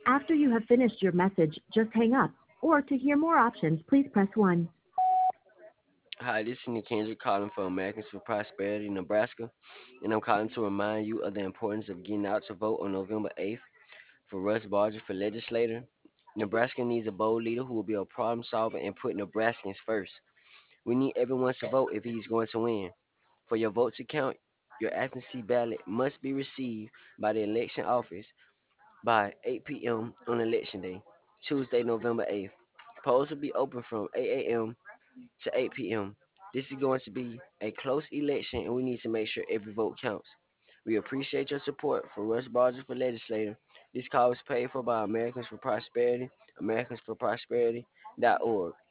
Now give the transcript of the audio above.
After you have finished your message, just hang up. Or to hear more options, please press 1. Hi, this is Nick Kendrick calling from Americans for Prosperity, Nebraska, and I'm calling to remind you of the importance of getting out to vote on November 8th for Russ Barger for legislator. Nebraska needs a bold leader who will be a problem solver and put Nebraskans first. We need everyone to vote if he's going to win. For your vote to count, your absentee ballot must be received by the election office by 8 p.m. on election day, Tuesday, November 8th. Polls will be open from 8 a.m. to 8 p.m. This is going to be a close election, and we need to make sure every vote counts. We appreciate your support for Russ Barger for legislator. This call is paid for by Americans for Prosperity, AmericansForProsperity.org.